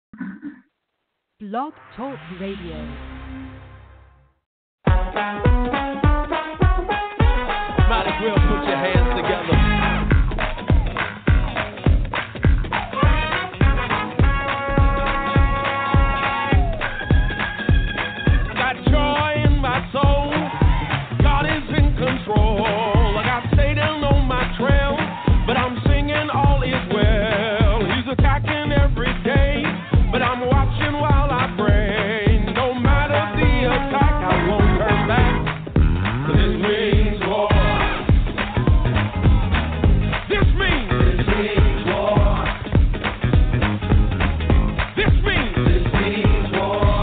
Blog Talk Radio. Might as well put your hands together. Got joy in my soul. God is in control. I got Satan on my trail, but I'm singing all is well. He's attacking every day, but I'm watching while I pray. No matter the attack, I won't turn back. 'Cause this means war. This means war. This means war.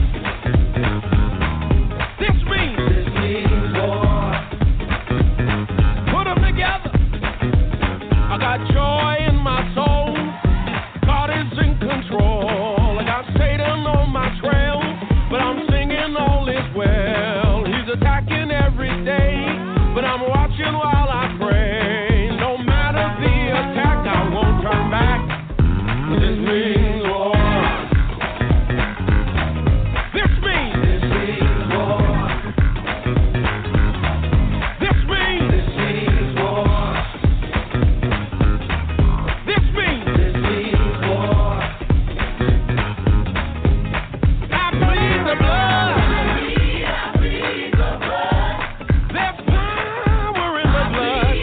This means war. Put them together. I got joy in my soul. God is in control. I got Satan on my trail, but I'm singing all is well. He's attacking every day, but I'm watching while I pray. No matter the attack, I won't turn back. This means war. This means war. This means war. This means war. I plead the blood. There's power in the blood.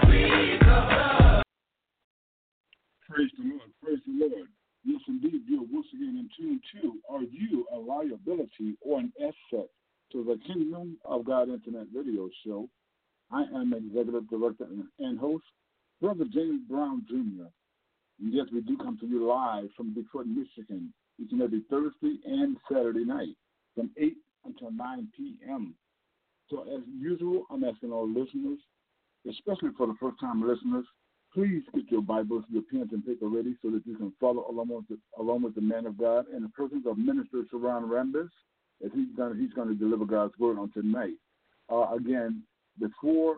Praise the Lord. Praise the Lord. Yes, indeed, you're once again in tune to, are you a liability or an asset to the Kingdom of God Internet Radio Show? I am Executive Director and host, Brother James Brown Jr. And yes, we do come to you live from Detroit, Michigan, each and every Thursday and Saturday night from 8 until 9 p.m. So as usual, I'm asking all listeners, especially for the first-time listeners, please get your Bibles, your pens and paper ready so that you can follow along with the man of God and the presence of Minister Sharon Rambis as he's going to deliver God's word on tonight. Again, before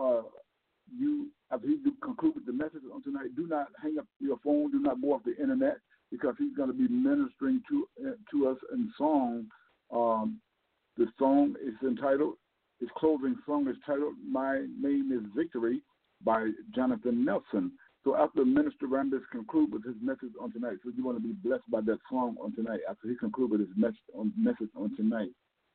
after he conclude with the message on tonight, do not hang up your phone, do not go off the internet, because he's going to be ministering to us in song. The song is entitled, his closing song is titled, My Name is Victory, by Jonathan Nelson. So after Minister Rambis conclude with his message on tonight, so you want to be blessed by that song on tonight, after he conclude with his message on tonight.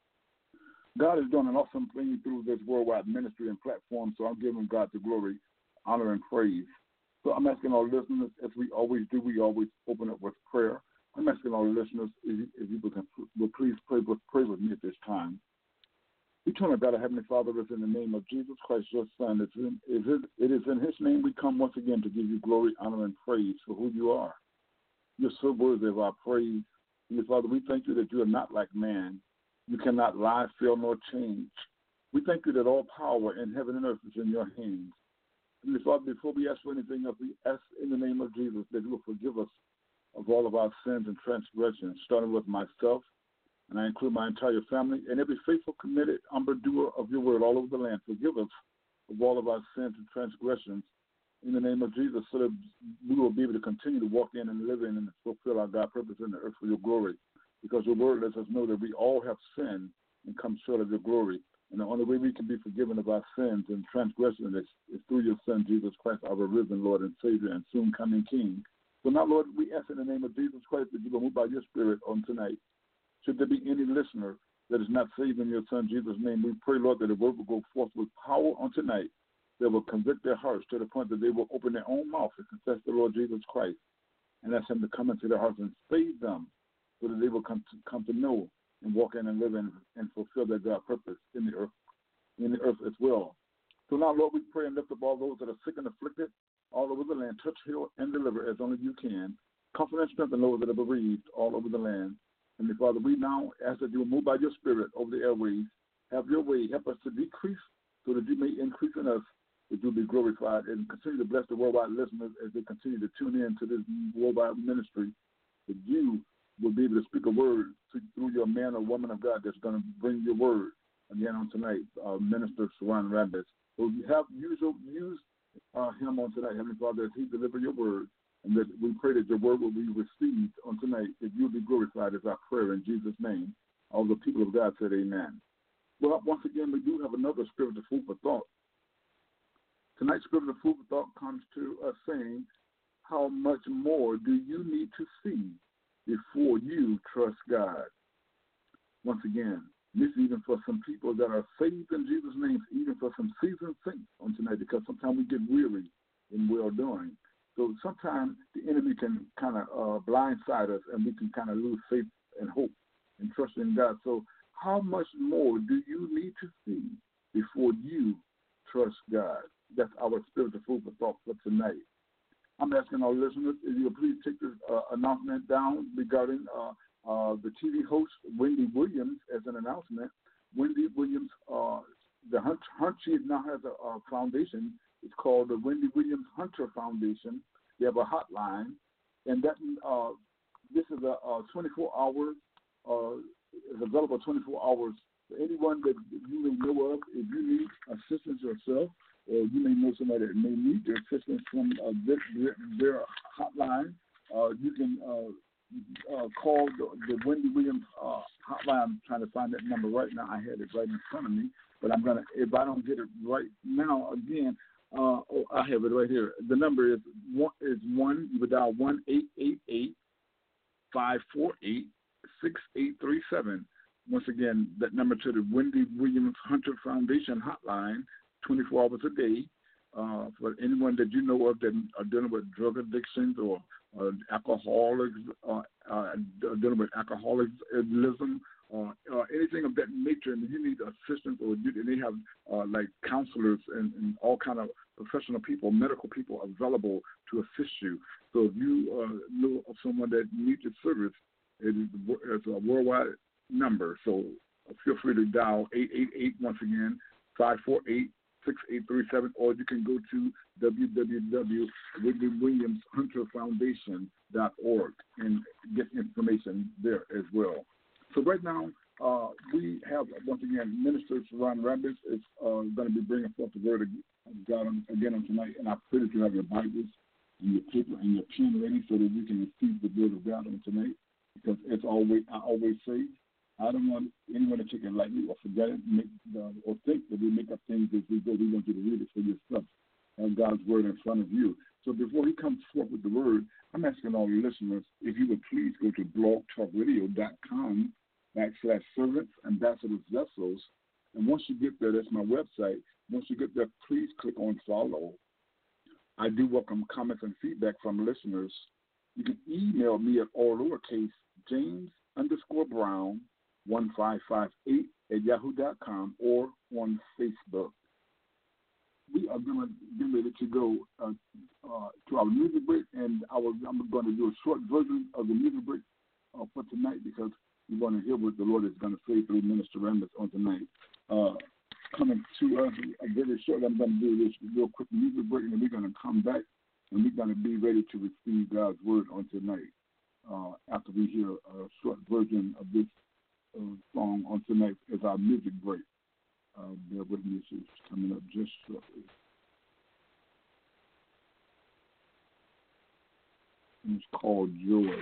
God is doing an awesome thing through this worldwide ministry and platform, so I'm giving God the glory, honor, and praise. So I'm asking our listeners, as we always do, we always open up with prayer. I'm asking our listeners, if you will please pray with me at this time. Eternal God, Heavenly Father, is in the name of Jesus Christ, your Son. It is in his name we come once again to give you glory, honor, and praise for who you are. You're so worthy of our praise. Heavenly Father, we thank you that you are not like man. You cannot lie, fail, nor change. We thank you that all power in heaven and earth is in your hands. Heavenly Father, before we ask for anything else, we ask in the name of Jesus that you will forgive us of all of our sins and transgressions, starting with myself, and I include my entire family, and every faithful, committed, doer of your word all over the land. Forgive us of all of our sins and transgressions in the name of Jesus, so that we will be able to continue to walk in and live in and fulfill our God purpose in the earth for your glory. Because your word lets us know that we all have sinned and come short of your glory. And the only way we can be forgiven of our sins and transgressions is through your Son, Jesus Christ, our risen Lord and Savior and soon coming King. So now, Lord, we ask in the name of Jesus Christ that you will move by your Spirit on tonight. Should there be any listener that is not saved in your Son, Jesus' name, we pray, Lord, that the word will go forth with power on tonight that will convict their hearts to the point that they will open their own mouth and confess the Lord Jesus Christ and ask him to come into their hearts and save them so that they will come to know and walk in and live in and fulfill their God purpose in the earth as well. So now, Lord, we pray and lift up all those that are sick and afflicted all over the land. Touch, heal, and deliver as only you can. Comfort and strengthen those that are bereaved all over the land. And Father, we now ask that you will move by your Spirit over the airways. Have your way. Help us to decrease so that you may increase in us, that you will be glorified, and continue to bless the worldwide listeners as they continue to tune in to this worldwide ministry, that you will be able to speak a word through your man or woman of God that's going to bring your word again on tonight, Minister Sharon Rambis. So you have use him on tonight, Heavenly Father, as he deliver your word. And that we pray that your word will be received on tonight, that you'll be glorified as our prayer in Jesus' name. All the people of God said amen. Well, once again, we do have another spiritual food for thought. Tonight's spiritual food for thought comes to us saying, how much more do you need to see before you trust God? Once again, this is even for some people that are saved in Jesus' name, even for some seasoned saints on tonight, because sometimes we get weary in well-doing. So sometimes the enemy can kind of blindside us, and we can kind of lose faith and hope and trust in God. So how much more do you need to see before you trust God? That's our spiritual food for thought for tonight. I'm asking our listeners if you'll please take this announcement down regarding the TV host, Wendy Williams, as an announcement. Wendy Williams, she now has a foundation. It's called the Wendy Williams Hunter Foundation. They have a hotline, and that this is a 24-hour, is available 24 hours for anyone that you may know of. If you need assistance yourself, or you may know somebody that may need your assistance from their hotline, you can call the Wendy Williams hotline. I'm trying to find that number right now. I had it right in front of me, but I'm gonna. If I don't get it right now, again, I have it right here. The number is one. You would dial 1-888-548-6837. Once again, that number to the Wendy Williams Hunter Foundation hotline, 24 hours a day, for anyone that you know of that are dealing with drug addictions or alcoholics, dealing with alcoholism, or anything of that nature, and you need assistance, or they have like counselors and all kind of professional people, medical people available to assist you. So if you know of someone that needs your service, it's a worldwide number. So feel free to dial 888 once again 548-6837, or you can go to www.WilliamsHunterFoundation.org and get information there as well. So right now, we have, once again, Minister Ron Rabbis is going to be bringing forth the word of God again on tonight, and I pray that you have your Bibles and your paper and your pen ready so that we can receive the word of God on tonight, because as always, I always say, I don't want anyone to take it lightly or forget it, or think that we make up things as we go. We want you to read it for yourself and God's word in front of you. So before he comes forth with the word, I'm asking all your listeners, if you would please go to blogtalkradio.com/servants, ambassadors, vessels. And once you get there, that's my website. Once you get there, please click on follow. I do welcome comments and feedback from listeners. You can email me at all lowercase James_Brown1558@yahoo.com or on Facebook. We are going to get ready to go to our music break, and I'm going to do a short version of the music break for tonight, because we want to hear what the Lord is going to say through Minister Rambis on tonight. Coming to us very short, I'm going to do this real quick music break, and then we're going to come back, and we're going to be ready to receive God's word on tonight after we hear a short version of this song on tonight as our music break. Bear with me, it's coming up just shortly. It's called Joy.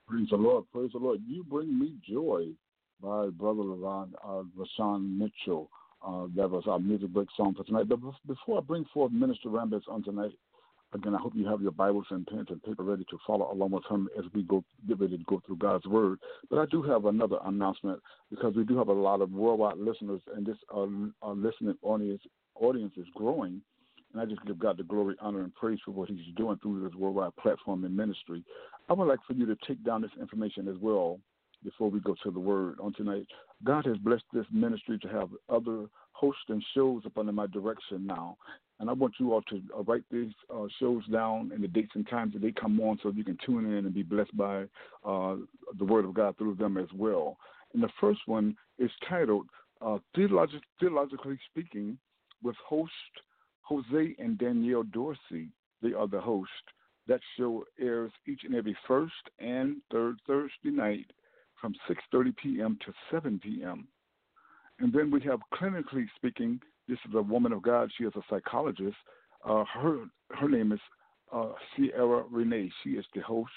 Praise the Lord. Praise the Lord. You Bring Me Joy by Brother Rashawn Mitchell. That was our music break song for tonight. But before I bring forth Minister Rambis on tonight, again, I hope you have your Bibles and pens and paper ready to follow along with him as we get ready to go through God's Word. But I do have another announcement because we do have a lot of worldwide listeners, and this listening audience is growing. And I just give God the glory, honor, and praise for what he's doing through this worldwide platform and ministry. I would like for you to take down this information as well before we go to the Word on tonight. God has blessed this ministry to have other hosts and shows up under my direction now. And I want you all to write these shows down and the dates and times that they come on so you can tune in and be blessed by the Word of God through them as well. And the first one is titled Theologically Speaking with host Jose and Danielle Dorsey. They are the host. That show airs each and every first and third Thursday night from 6:30 p.m. to 7 p.m. And then we have Clinically Speaking. This is a woman of God. She is a psychologist. Her name is Sierra Renee. She is the host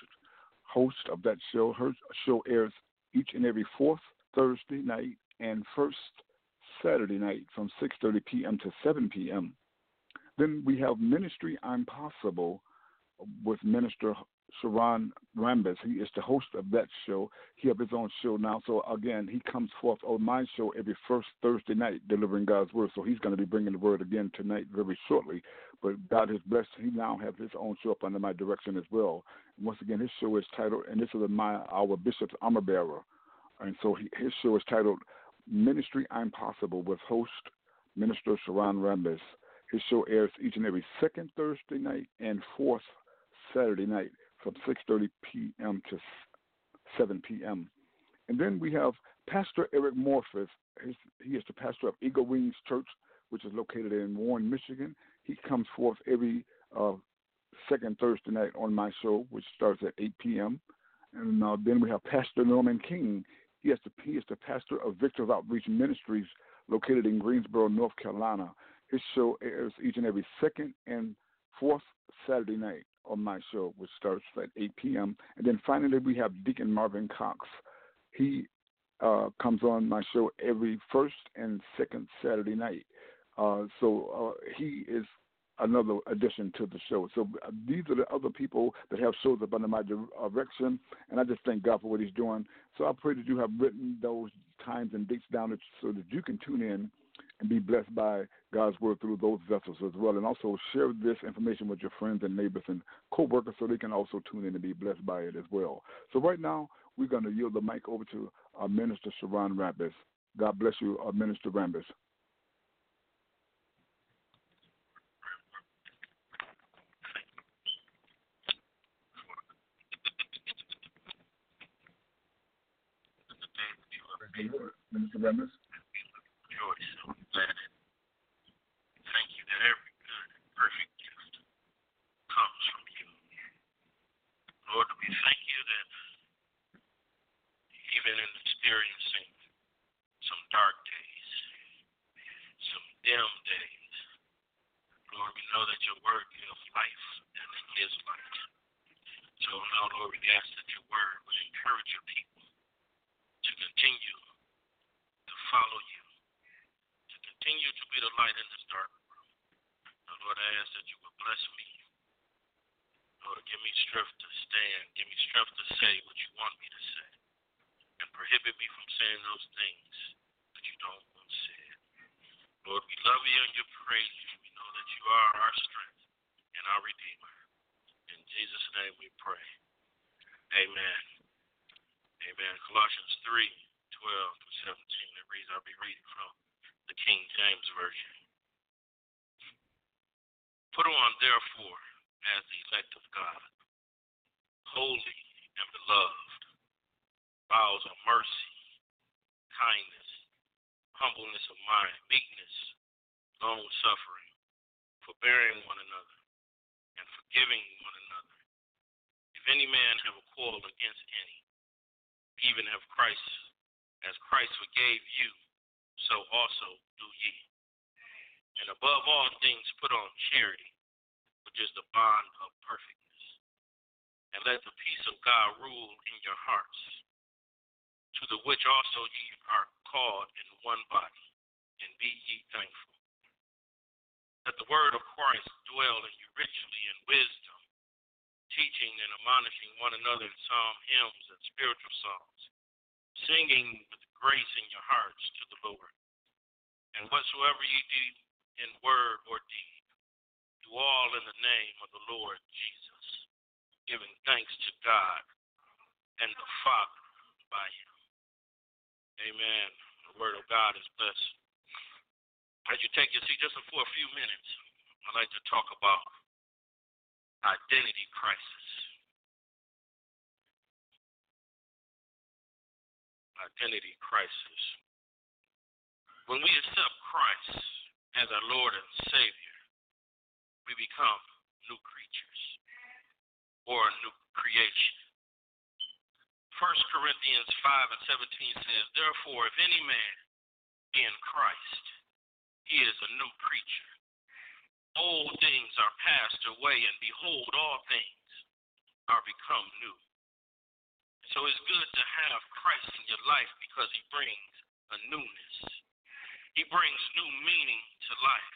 of that show. Her show airs each and every fourth Thursday night and first Saturday night from 6:30 p.m. to 7 p.m. Then we have Ministry I'm Possible with Minister Sharon Rambis. He is the host of that show. He has his own show now. So, again, he comes forth on my show every first Thursday night delivering God's Word. So he's going to be bringing the Word again tonight very shortly. But God has blessed. He now has his own show up under my direction as well. And once again, his show is titled, and this is our Bishop's armor bearer. And so his show is titled Ministry I'm Possible with host Minister Sharon Rambis. His show airs each and every second Thursday night and fourth Saturday night from 6:30 p.m. to 7 p.m. And then we have Pastor Eric Morphus. He is the pastor of Eagle Wings Church, which is located in Warren, Michigan. He comes forth every second Thursday night on my show, which starts at 8 p.m. And then we have Pastor Norman King. He is the pastor of Victor's Outreach Ministries, located in Greensboro, North Carolina. His show airs each and every second and fourth Saturday night on my show, which starts at 8 p.m. And then finally, we have Deacon Marvin Cox. He comes on my show every first and second Saturday night. So he is another addition to the show. So these are the other people that have shows up under my direction, and I just thank God for what he's doing. So I pray that you have written those times and dates down so that you can tune in and be blessed by God's Word through those vessels as well. And also share this information with your friends and neighbors and co-workers so they can also tune in and be blessed by it as well. So right now, we're going to yield the mic over to our Minister Sharon Rambis. God bless you, Minister Rambis. Minister Rambis. Thank you that every good and perfect gift comes from you. Lord, we thank you that even in experiencing some dark days, some dim days, Lord, we know that your word gives life and it gives light. So now, Lord, we ask that your word would encourage your people to continue to follow you, to continue to be the light in this dark world. Now, Lord, I ask that you would bless me. Lord, give me strength to stand. Give me strength to say what you want me to say. And prohibit me from saying those things that you don't want said. Lord, we love you and you praise you. We know that you are our strength and our Redeemer. In Jesus' name we pray. Amen. Amen. Colossians 3:12-17. It reads, I'll be reading from the King James Version. Put on, therefore, as the elect of God, holy and beloved, bowels of mercy, kindness, humbleness of mind, meekness, long-suffering, forbearing one another, and forgiving one another. If any man have a quarrel against any, even as Christ forgave you, so also do ye. And above all things put on charity, which is the bond of perfectness. and let the peace of God rule in your hearts, to the which also ye are called in one body, and be ye thankful. Let the word of Christ dwell in you richly in wisdom, teaching and admonishing one another in psalm hymns and spiritual songs, singing with grace in your hearts to the Lord. And whatsoever ye do in word or deed, do all in the name of the Lord Jesus, giving thanks to God and the Father by him. Amen. The word of God is blessed. As you take your seat, just for a few minutes, I'd like to talk about identity crisis. Identity crisis. When we accept Christ as our Lord and Savior, we become new creatures or a new creation. 1 Corinthians 5 and 17 says, therefore, if any man be in Christ, he is a new creature. Old things are passed away, and behold, all things are become new. So it's good to have Christ in your life because he brings a newness. He brings new meaning to life.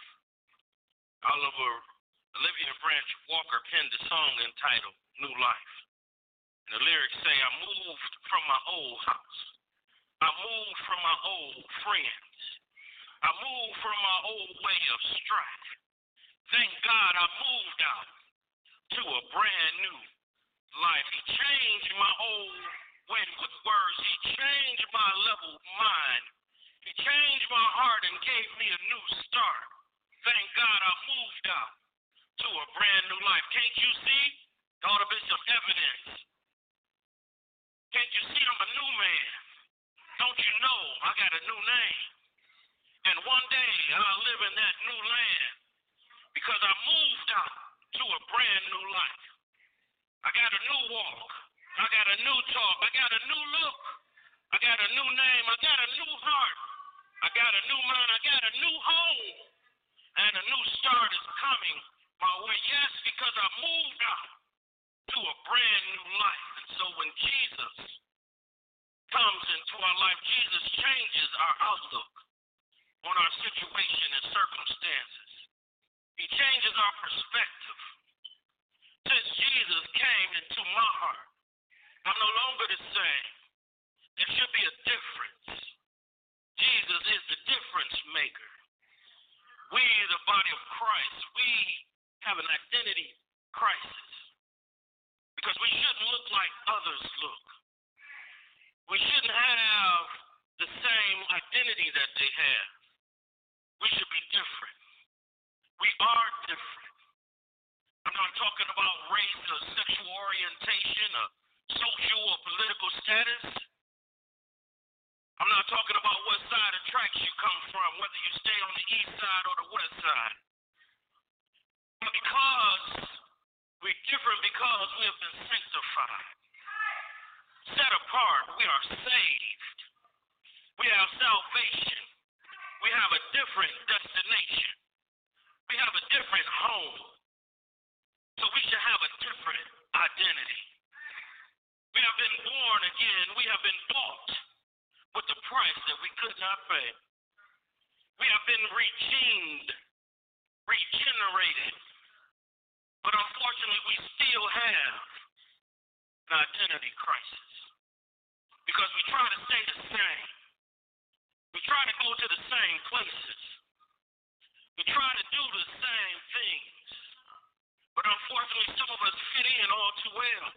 Olivia Branch Walker penned a song entitled New Life. And the lyrics say, I moved from my old house. I moved from my old friends. I moved from my old way of strife. Thank God I moved out to a brand new life. He changed my old wind with words. He changed my level mind. He changed my heart and gave me a new start. Thank God I moved out to a brand new life. Can't you see? There ought to be some evidence. Can't you see I'm a new man? Don't you know I got a new name? And one day I'll live in that new land because I moved out to a brand new life. I got a new walk. I got a new talk. I got a new look. I got a new name. I got a new heart. I got a new mind. I got a new home. And a new start is coming my way. Yes, because I moved out to a brand new life. And so when Jesus comes into our life, Jesus changes our outlook on our situation and circumstances. He changes our perspective. Since Jesus came into my heart, I'm no longer the same. There should be a difference. Jesus is the difference maker. We, the body of Christ, we have an identity crisis because we shouldn't look like others look. We shouldn't have the same identity that they have. We should be different. We are different. I'm not talking about race or sexual orientation or social or political status. I'm not talking about what side of tracks you come from, whether you stay on the east side or the west side. But because we're different, because we have been sanctified, set apart, we are saved. We have salvation. We have a different destination. We have a different home. So we should have a different identity. We have been born again. We have been bought with the price that we could not pay. We have been redeemed, regenerated. But unfortunately, we still have an identity crisis because we try to stay the same. We try to go to the same places. We try to do the same things. But unfortunately, some of us fit in all too well.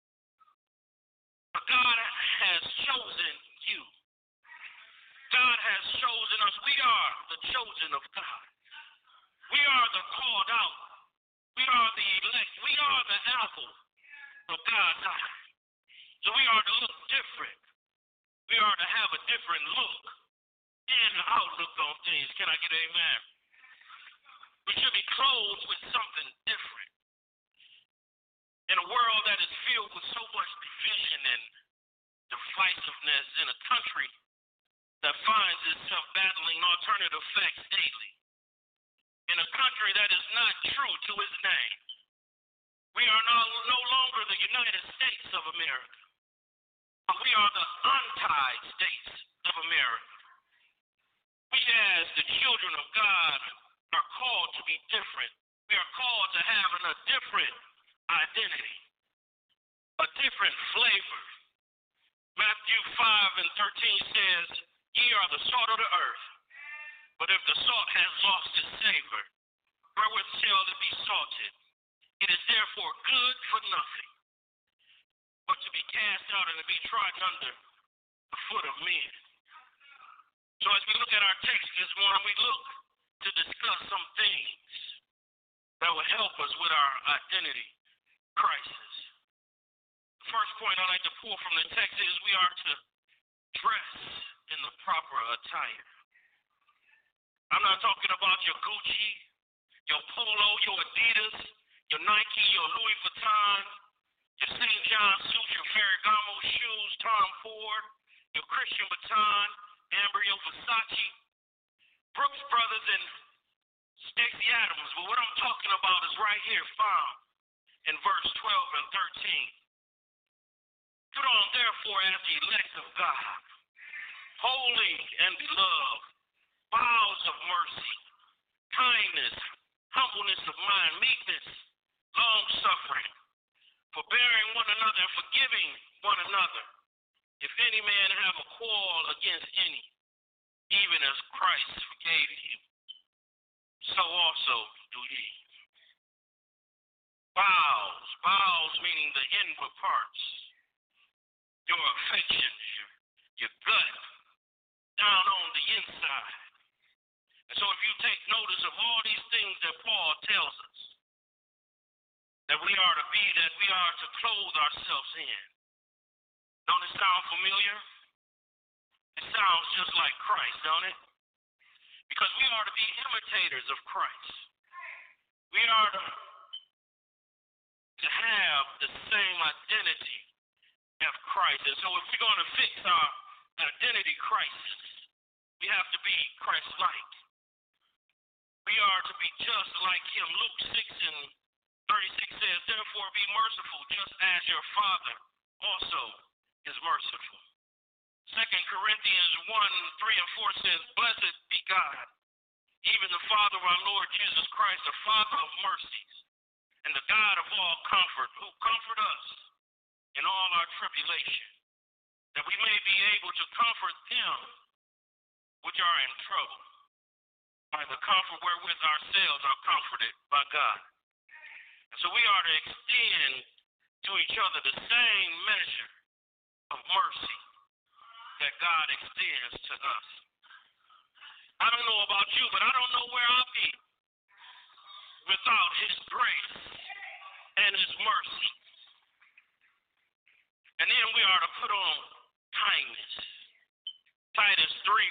But God has chosen you. God has chosen us. We are the chosen of God. We are the called out. We are the elect. We are the apple of God's eye. So we are to look different. We are to have a different look and outlook on things. Can I get an amen? We should be clothed with something different. In a world that is filled with so much division and divisiveness, in a country that finds itself battling alternative facts daily, in a country that is not true to its name, We are no longer the United States of America, but we are the untied states of America. We as the children of God are called to be different. We are called to have a different identity, a different flavor. Matthew 5:13 says, ye are the salt of the earth, but if the salt has lost its savor, wherewith shall it be salted? It is therefore good for nothing, but to be cast out and to be trodden under the foot of men. So as we look at our text this morning, we look to discuss some things that will help us with our identity crisis. The first point I'd like to pull from the text is we are to dress in the proper attire. I'm not talking about your Gucci, your Polo, your Adidas, your Nike, your Louis Vuitton, your St. John suit, your Ferragamo shoes, Tom Ford, your Christian Baton, Amber, your Versace, Brooks Brothers, and Stacey Adams. But what I'm talking about is right here found in verse 12 and 13. Put on, therefore, as the elect of God, holy and beloved, bowels of mercy, kindness, humbleness of mind, meekness, long-suffering, forbearing one another and forgiving one another. If any man have a quarrel against any, even as Christ forgave you, so also do ye. Bowels meaning the inward parts, your affections, your gut, down on the inside. And so if you take notice of all these things that Paul tells us, that we are to be, that we are to clothe ourselves in. Don't it sound familiar? It sounds just like Christ, don't it? Because we are to be imitators of Christ. We are to have the same identity as Christ. And so if we're going to fix our identity crisis, we have to be Christ-like. We are to be just like him. Luke 6:36 says, therefore be merciful, just as your Father also is merciful. 2 Corinthians 1:3 and 4 says, blessed be God, even the Father of our Lord Jesus Christ, the Father of mercies, and the God of all comfort, who comfort us in all our tribulation, that we may be able to comfort them which are in trouble, by the comfort wherewith ourselves are comforted by God. And so we are to extend to each other the same measure of mercy that God extends to us. I don't know about you, but I don't know where I'll be without his grace and his mercy. And then we are to put on kindness. Titus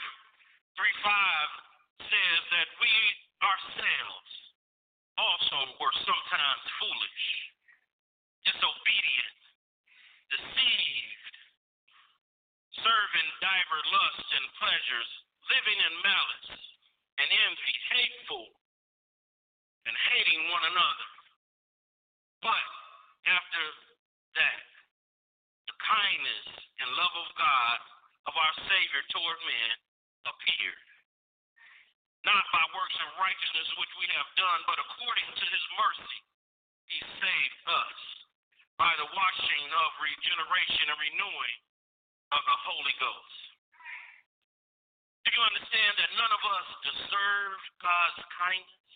3:5 says that we ourselves also were sometimes foolish, disobedient, deceived, serving divers lusts and pleasures, living in malice and envy, hateful, and hating one another. But after that, the kindness and love of God, of our Savior toward men, appeared. Not by works of righteousness which we have done, but according to his mercy, he saved us by the washing of regeneration and renewing of the Holy Ghost. Do you understand that none of us deserved God's kindness?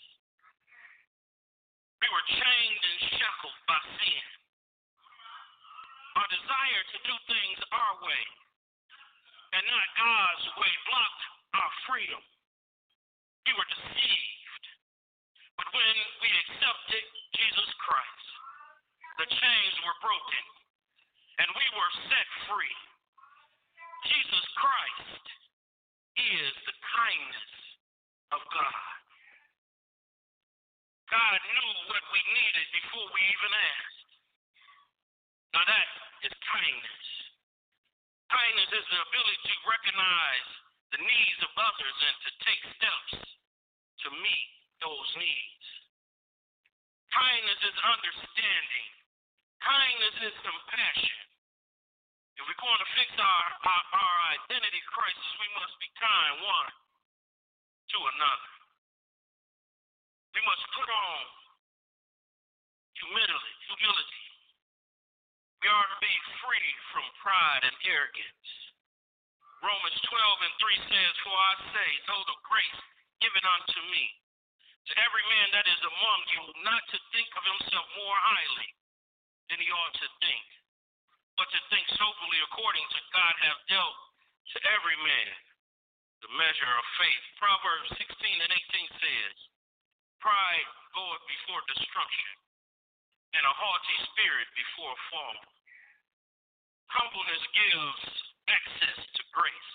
We were chained and shackled by sin. Our desire to do things our way and not God's way blocked our freedom. We were deceived. But when we accepted Jesus Christ, the chains were broken and we were set free. Jesus Christ is the kindness of God. God knew what we needed before we even asked. Now that is kindness. Kindness is the ability to recognize the needs of others and to take steps to meet those needs. Kindness is understanding. Kindness is compassion. If we're going to fix our identity crisis, we must be kind one to another. We must put on humility. We are to be free from pride and arrogance. Romans 12:3 says, "For I say, though the grace given unto me, to every man that is among you, not to think of himself more highly than he ought to think, but to think soberly according to God hath dealt to every man the measure of faith." Proverbs 16:18 says, "Pride goeth before destruction, and a haughty spirit before a fall." Humbleness gives access to grace.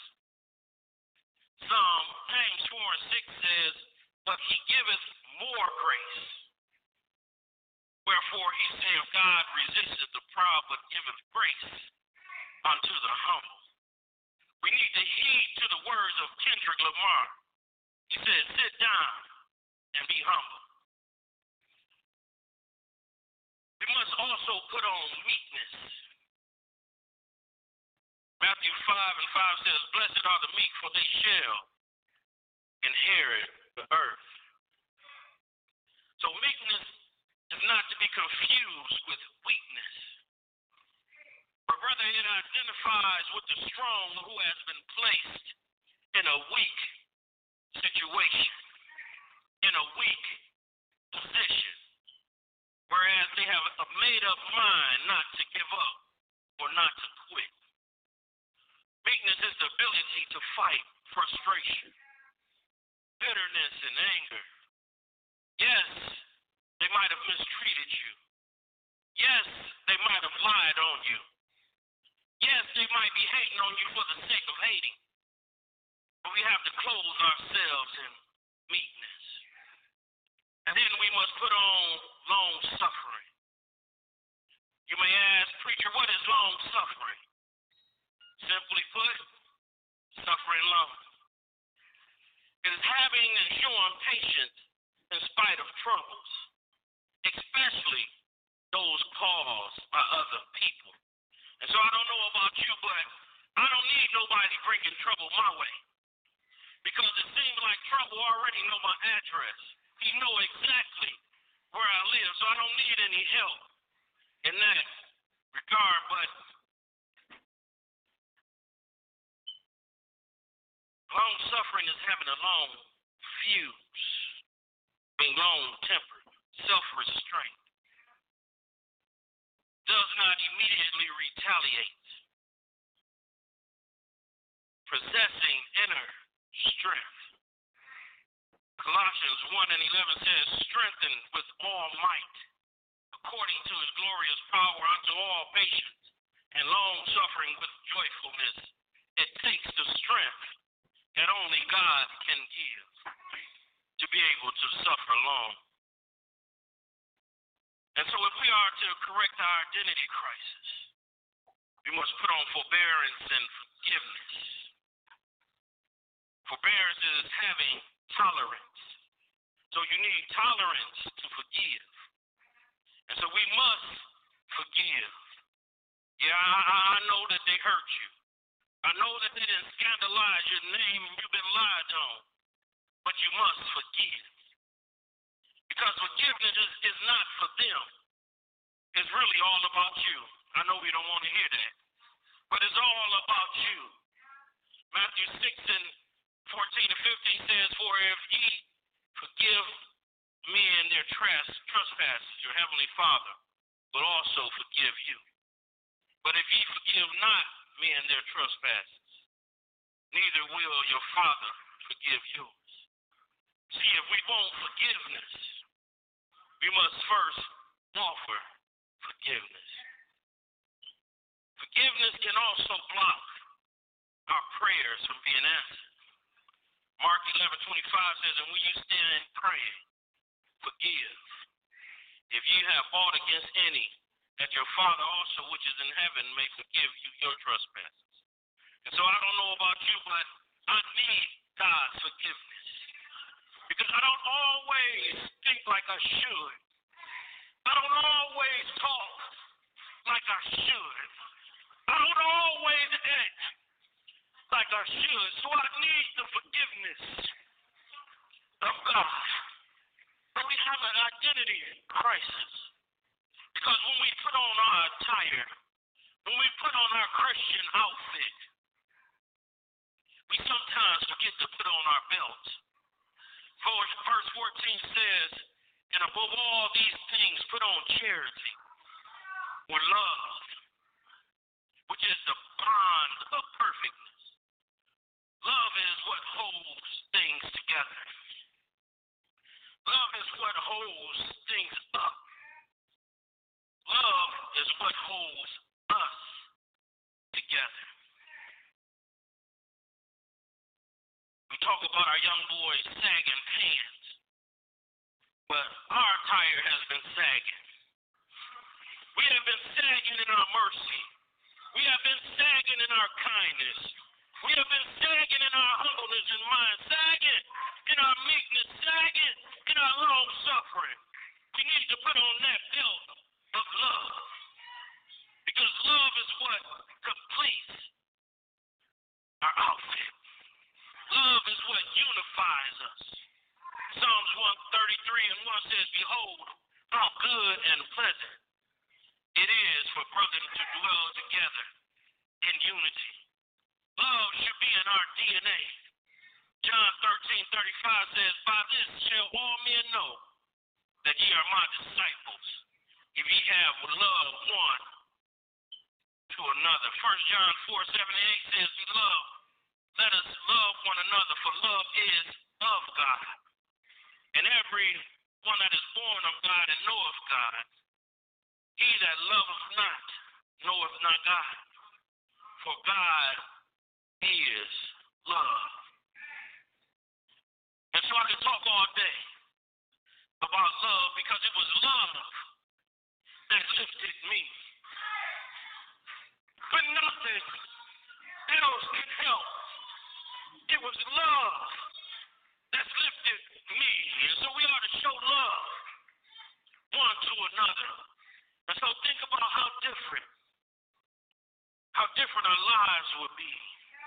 James 4:6 says, "But he giveth more grace. Wherefore he saith, God resisteth the proud, but giveth grace unto the humble." We need to heed to the words of Kendrick Lamar. He said, "Sit down and be humble." We must also put on meekness. Matthew 5:5 says, "Blessed are the meek, for they shall inherit the earth." So meekness is not to be confused with weakness, but rather it identifies with the strong who has been placed in a weak situation, in a weak position, whereas they have a made-up mind not to give up or not to quit. Meekness is the ability to fight frustration, bitterness, and anger. Yes, they might have mistreated you. Yes, they might have lied on you. Yes, they might be hating on you for the sake of hating. But we have to clothe ourselves in meekness. And then we must put on long suffering. You may ask, "Preacher, what is long suffering?" Simply put, suffering long. It is having and showing patience in spite of troubles, especially those caused by other people. And so I don't know about you, but I don't need nobody bringing trouble my way, because it seems like trouble already know my address. He know exactly where I live, so I don't need any help in that regard. But long suffering is having a long fuse, being long-tempered, self-restraint, does not immediately retaliate, possessing inner strength. Colossians 1:11 says, "Strengthened with all might, according to his glorious power, unto all patience and long suffering with joyfulness." It takes the strength that only God can give to be able to suffer long. And so if we are to correct our identity crisis, we must put on forbearance and forgiveness. Forbearance is having tolerance. So you need tolerance to forgive. And so we must forgive. Yeah, I know that they hurt you. I know that they didn't scandalize your name and you've been lied on. But you must forgive. Because forgiveness is not for them. It's really all about you. I know we don't want to hear that. But it's all about you. Matthew 6:14-15 says, "For if ye forgive men their trespasses, your heavenly Father will also forgive you. But if ye forgive not men their trespasses, neither will your Father forgive yours." See, if we want forgiveness, we must first offer forgiveness. Forgiveness can also block our prayers from being answered. Mark 11:25 says, "And when you stand praying, forgive, if you have aught against any, that your Father also which is in heaven may forgive you your trespasses." And so I don't know about you, but I need God's forgiveness. Because I don't always think like I should. I don't always talk like I should. I don't always act like I should. So I need the forgiveness of God. But we have an identity crisis. Because when we put on our attire, when we put on our Christian outfit, we sometimes forget to put on our belt. Verse 14 says, and above all these things, put on charity or love, which is the bond of perfectness. Love is what holds things together. Love is what holds things up. Love is what holds us together. We talk about our young boys sagging pants, but our attire has been sagging. We have been sagging in our mercy. We have been sagging in our kindness. We have been sagging in our humbleness and mind, sagging in our meekness, sagging in our long suffering. We need to put on that belt of love, because love is what completes our outfit. Love is what unifies us. Psalms 133:1 says, behold, how good and pleasant it is for brethren to dwell together in unity. Love should be in our DNA. John 13:35 says, by this shall all men know that ye are my disciples, if ye have love one to another. 1 John 4:7-8 says, beloved, let us love one another, for love is of God. And every one that is born of God and knoweth God, he that loveth not knoweth not God, for God is love. And so I can talk all day about love, because it was love that lifted me. But nothing else can help. It was love that's lifted me. And so we ought to show love one to another. And so think about how different our lives would be.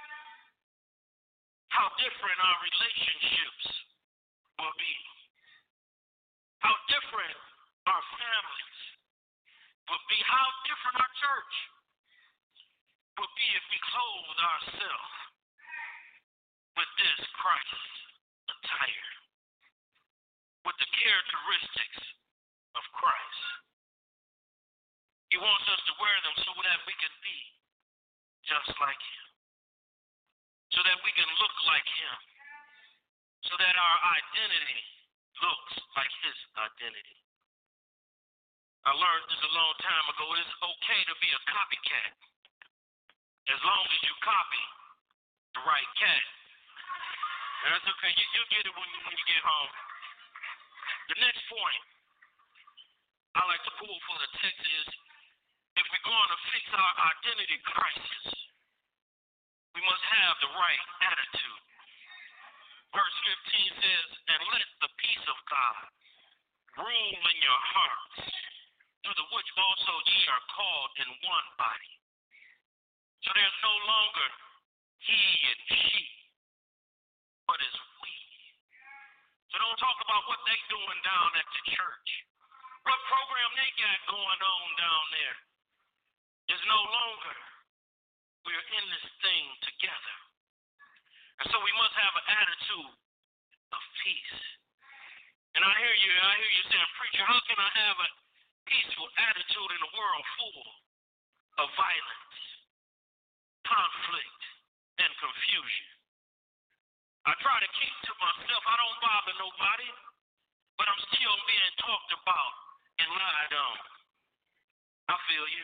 How different our relationships will be. How different our families will be. How different our church will be if we clothe ourselves with this Christ attire, with the characteristics of Christ. He wants us to wear them so that we can be just like him, so that we can look like him, so that our identity looks like his identity. I learned this a long time ago. It's okay to be a copycat as long as you copy the right cat. And that's okay. You'll get it when you get home. The next point I like to pull for the text is, if we're going to fix our identity crisis, we must have the right attitude. Verse 15 says, and let the peace of God rule in your hearts, through the which also ye are called in one body. So there's no longer he and she, but it's we. So don't talk about what they doing down at the church, what program they got going on down there. It's no longer we're in this thing together. And so we must have an attitude of peace. And I hear you saying, preacher, how can I have a peaceful attitude in a world full of violence, conflict, and confusion? I try to keep to myself. I don't bother nobody, but I'm still being talked about and lied on. I feel you.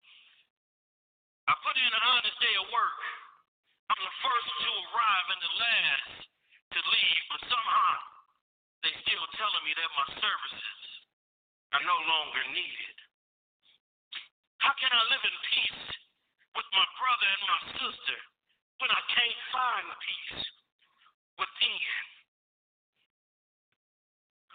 I put in an honest day of work. I'm the first to arrive and the last to leave, but somehow they still telling me that my services are no longer needed. How can I live in peace with my brother and my sister when I can't find peace within? I'm here to help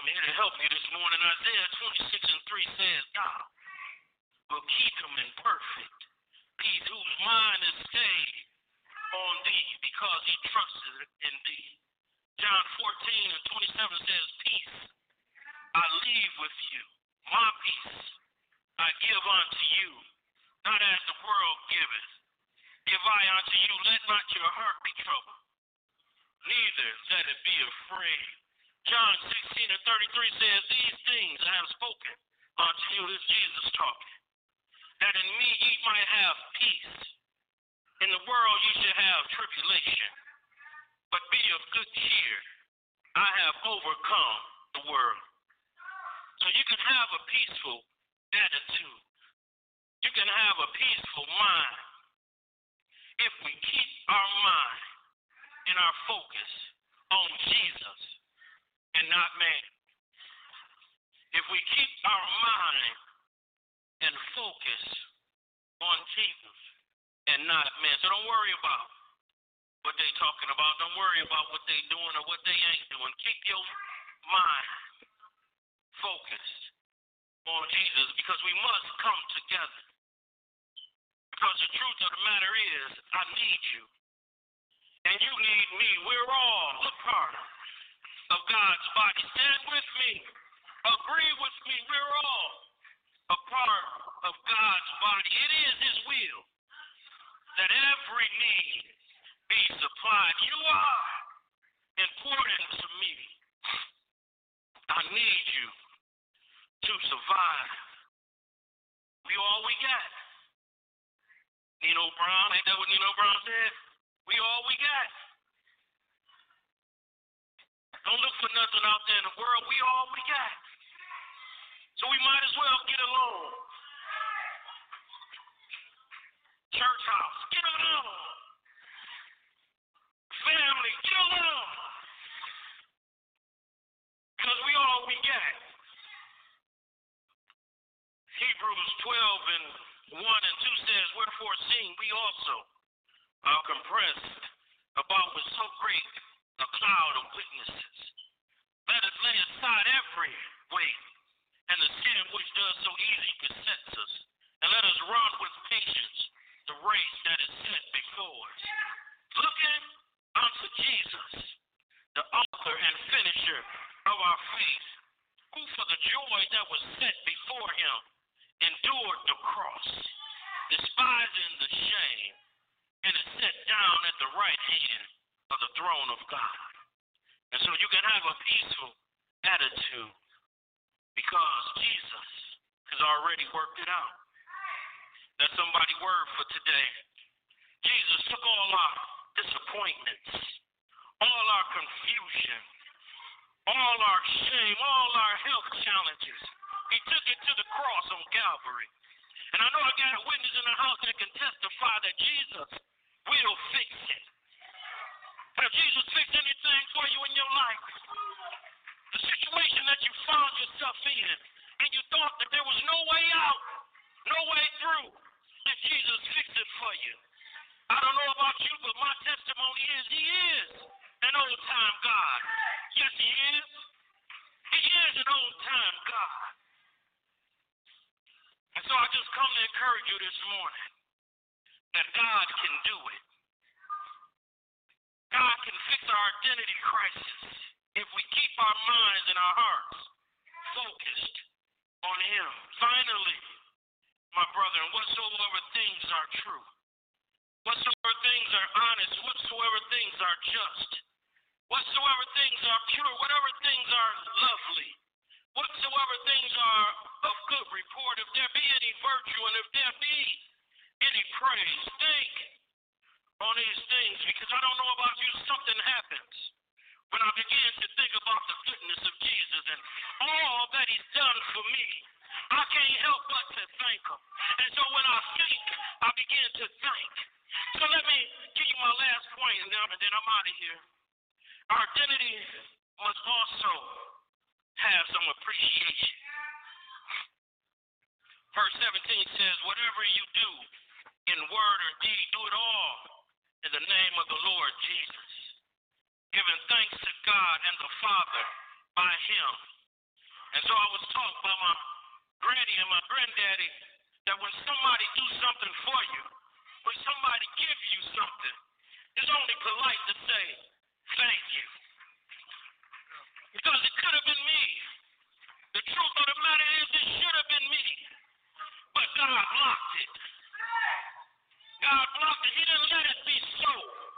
help you this morning. Isaiah 26:3 says, God will keep him in perfect peace, whose mind is stayed on thee, because he trusted in thee. John 14:27 says, peace I leave with you, my peace I give unto you, not as the world giveth, give I unto you. Let not your heart be troubled, neither let it be afraid. John 16:33 says, these things I have spoken unto you, this is Jesus talking, that in me ye might have peace. In the world ye should have tribulation, but be of good cheer. I have overcome the world. So you can have a peaceful attitude. You can have a peaceful mind if we keep our mind and our focus on Jesus and not man. If we keep our mind and focus on Jesus and not man. So don't worry about what they talking about. Don't worry about what they doing or what they ain't doing. Keep your mind focused on Jesus, because we must come together. Because the truth of the matter is, I need you and you need me. We're all a part of God's body. Stand with me. Agree with me. We're all a part of God's body. It is his will that every need be supplied. You are important to me. I need you to survive. We all we got. Nino Brown, ain't that what Nino Brown said? We all we got. Don't look for nothing out there in the world. We all we got. So we might as well get along. Church house, get along. Family, get along. Because we all we got. Hebrews 12:1 and 2 says, wherefore seeing we also are compressed about with so great a cloud of witnesses, let us lay aside every weight and the sin which does so easily besets us, and let us run with patience the race that is set before us, looking unto Jesus, the author and finisher of our faith, who for the joy that was set before him endured the cross, despising the shame, and is set down at the right hand of the throne of God. And so you can have a peaceful attitude because Jesus has already worked it out. That's somebody's word for today. Jesus took all our disappointments, all our confusion, all our shame, all our health challenges. He took it to the cross on Calvary. And I know I got a witness in the house that can testify that Jesus will fix it. Have Jesus fixed anything for you in your life? The situation that you found yourself in, and you thought that there was no way out, no way through, that Jesus fixed it for you. I don't know about you, but my testimony is he is an old-time God. Yes, he is. He is an old-time God. And so I just come to encourage you this morning that God can do it. God can fix our identity crisis if we keep our minds and our hearts focused on him. Finally, my brethren, whatsoever things are true, whatsoever things are honest, whatsoever things are just, whatsoever things are pure, whatever things are lovely, whatsoever things are of good report, if there be any virtue and if there be any praise, think on these things, because I don't know about you, something happens when I begin to think about the goodness of Jesus and all that he's done for me. I can't help but to thank him. And so when I think, I begin to thank. So let me give you my last point now, and then I'm out of here. Our identity must also have some appreciation. Verse 17 says, whatever you do in word or deed, do it all in the name of the Lord Jesus, giving thanks to God and the Father by him. And so I was taught by my granny and my granddaddy that when somebody do something for you, when somebody give you something, it's only polite to say, thank you. Because it could have been me. The truth of the matter is it should have been me. But God blocked it. God blocked it. He didn't let it be so.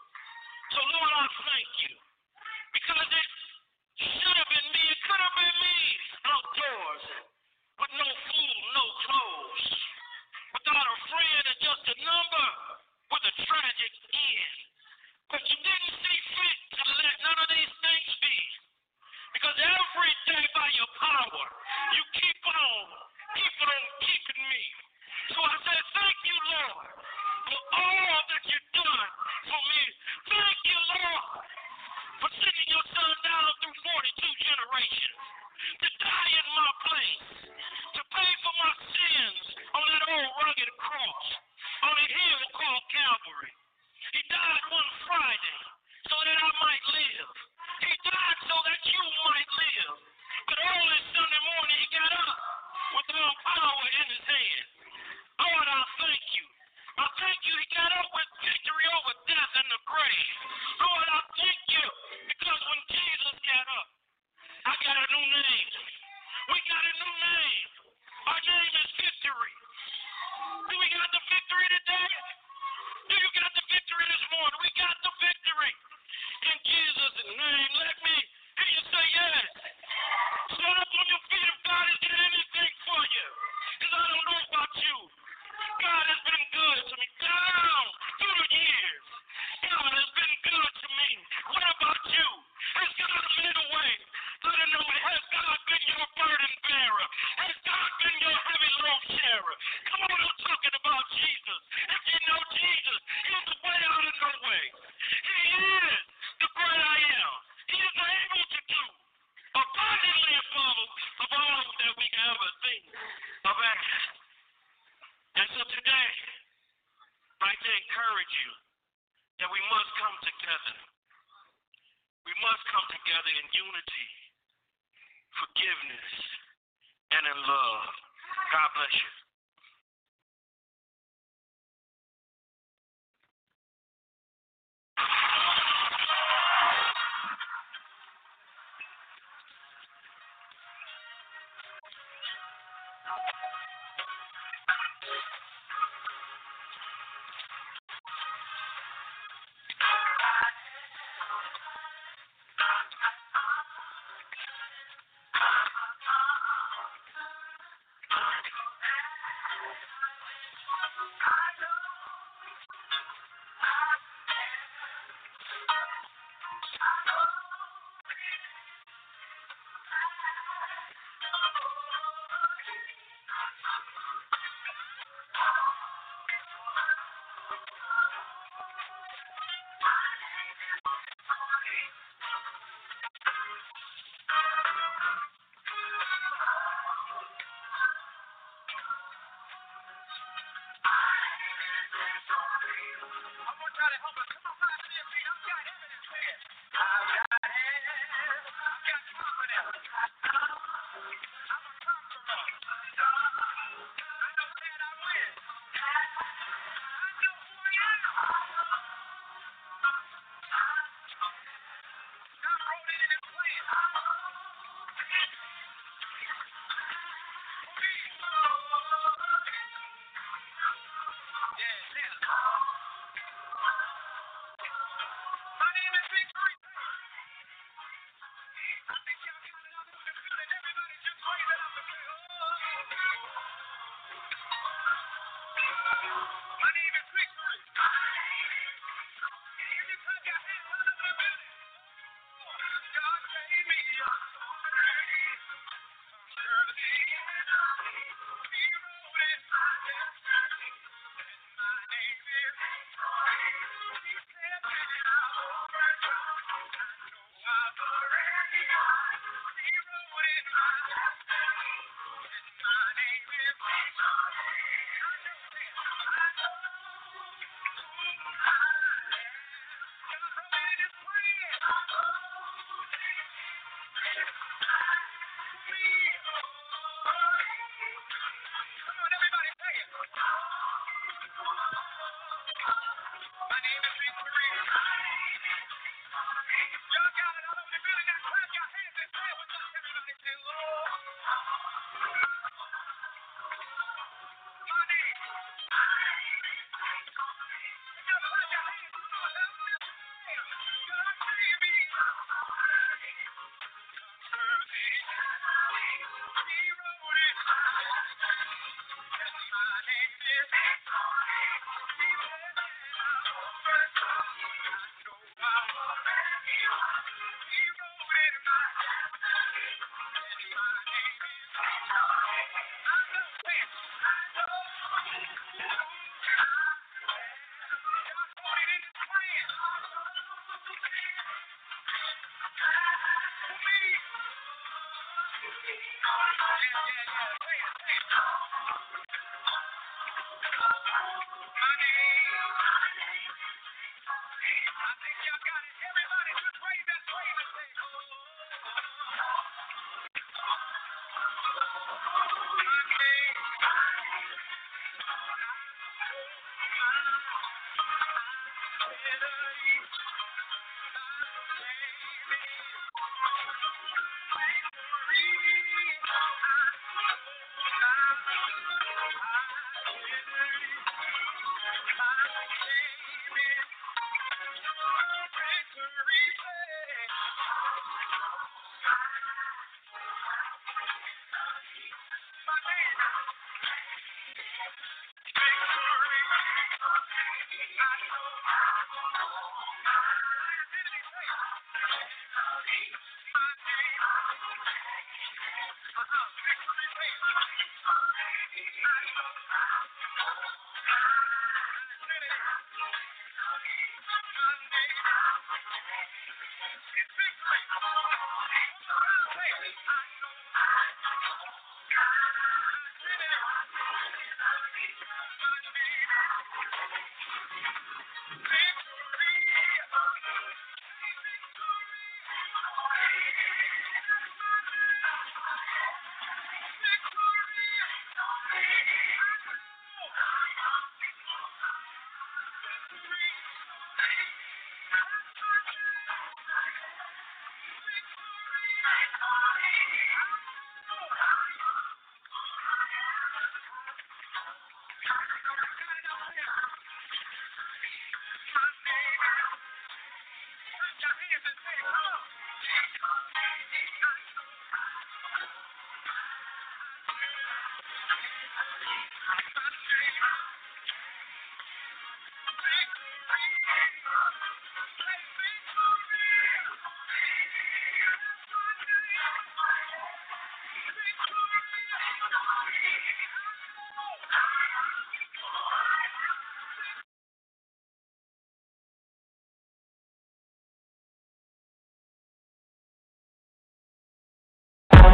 So Lord, I thank you. Because it should have been me. It could have been me outdoors with no food, no clothes, without a friend and just a number with a tragic end. But you didn't see fit to let none of these things be. Because every day by your power, you keep on keeping me. So I said, thank you, Lord, for all that you've done for me. Thank you, Lord, for sending your son down through 42 generations to die in my place, to pay for my sins on that old rugged cross, on a hill called Calvary. He died one Friday so that I might live. He died so that you might live. But early Sunday morning he got up with all power in his hand. Lord, I thank you. I thank you he got up with victory over death and the grave. Lord, I thank you because when Jesus got up, I got a new name. We got a new name. Our name is Victory. Do we got the victory today? Do you got the victory this morning? We got the victory. In Jesus' name, let me hear you say yes. Stand up on your feet if God has done anything for you. Because I don't know about you. God has been good to me down through the years. God has been good to me. What about you? Has God made a way? Let him know, has God been your burden bearer? Has God been your heavy load sharer? Come on, I'm talking about Jesus. If you know Jesus, he's the way out of no way. He is the great I am. He is able to do abundantly above all that we can ever think of ask. And so today, I'd like to encourage you that we must come together. We must come together in unity, forgiveness, and in love. God bless you.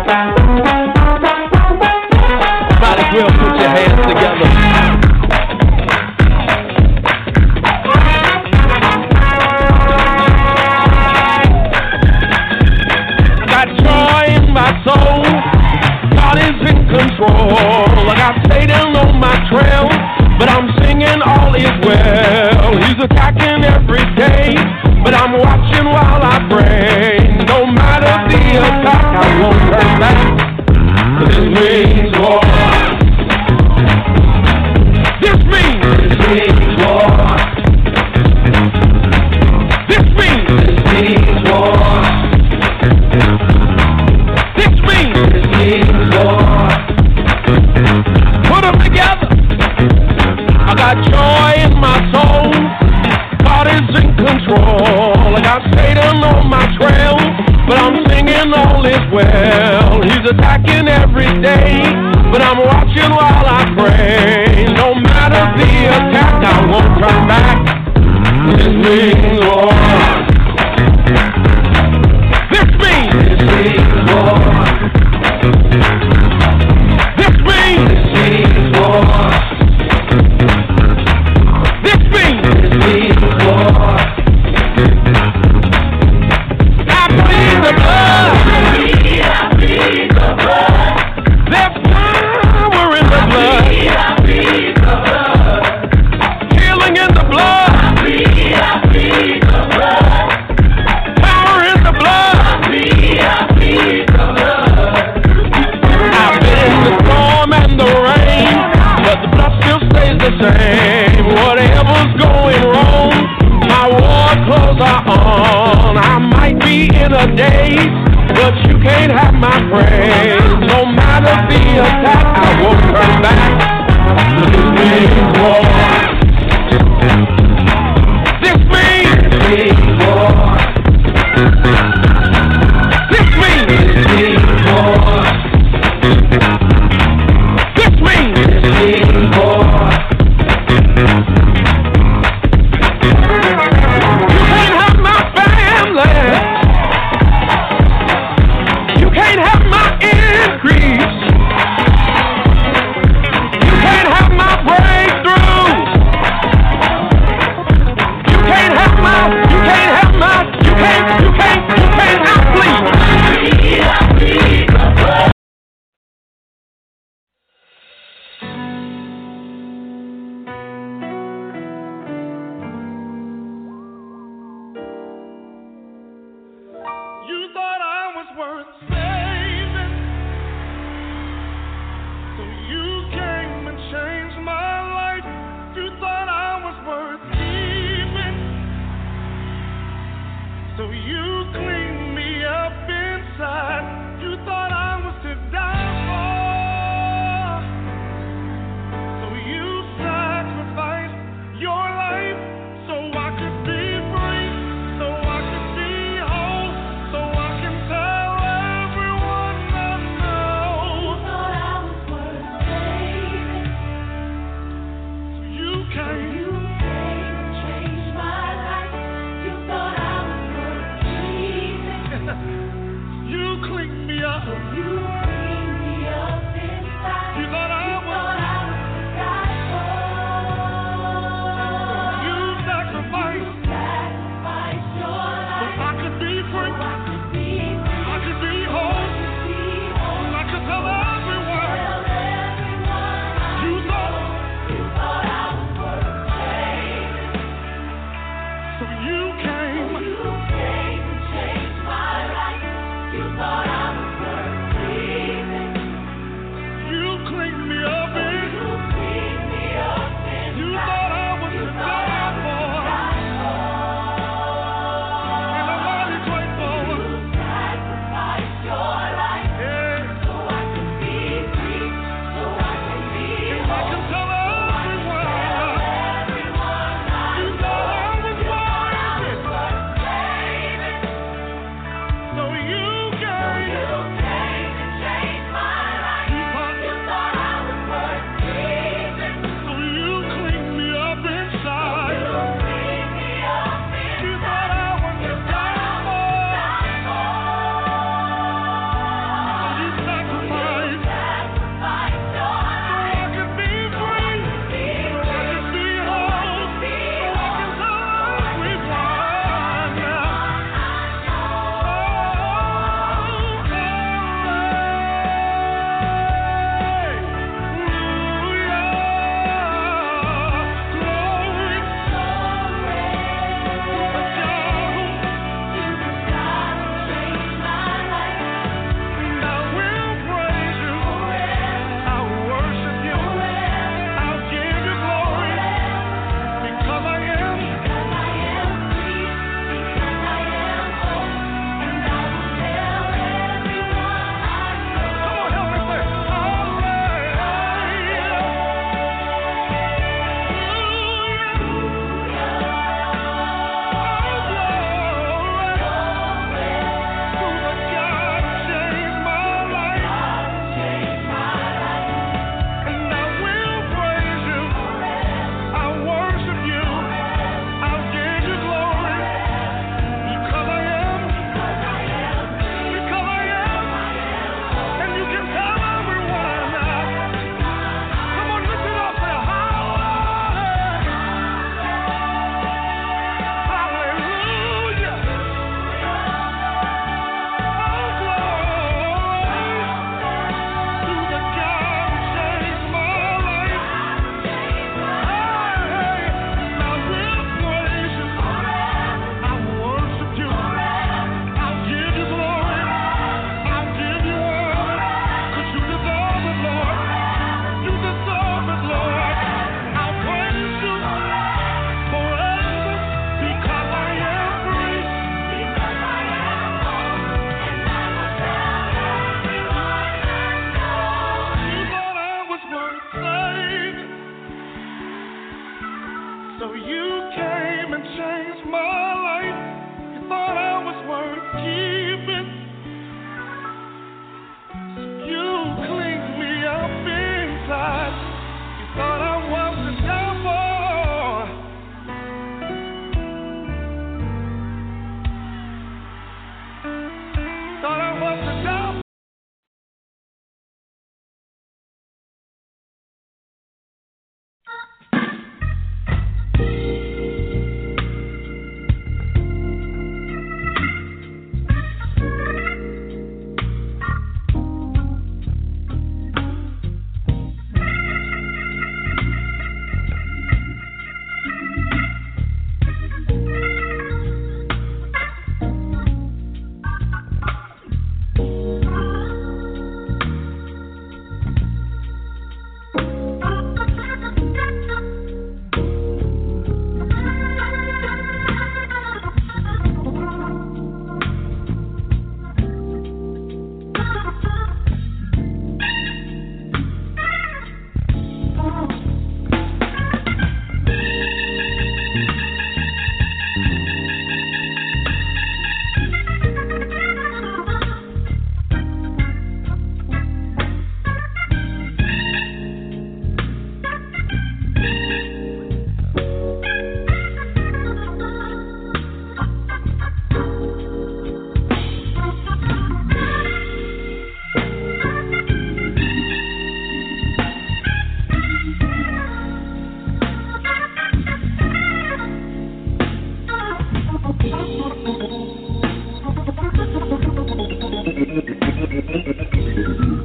Might as well put your hands together. Got joy in my soul. God is in control. I got Satan on my trail, but I'm singing all is well. He's attacking every day, but I'm watching while I pray. No matter the attack, I won't turn back. This means war. This means war. This means war. This means war. Put them together. I got joy in my soul. God is in control. I got Satan on my trail, but I'm singing all is well. He's attacking every day, but I'm watching while I pray. No matter the attack, I won't turn back. This means war. This means war. This means war. This means war. I plead the blood. I plead the blood. There's power in the blood. I plead the blood. Healing in the blood. I plead the blood. Power in the blood. I plead the blood. I've been in the storm and the rain, but the blood still stays the same. Whatever's going wrong, my war clothes are on. I might be in a daze, but you can't have my praise. No matter the attack, I won't turn back. This means war. This means war. This means war. This means war. You can't have my family. You can't have my increase. You can't have my breakthrough. You can't have my, you can't have my, you can't, I plead. You thought I was worth saving, so you came and changed my life. You thought I was worth keeping, so you cleaned me up inside. You thought I was to die for, so you sacrificed your life so I could be free, so I could be whole, so I can tell Thank you.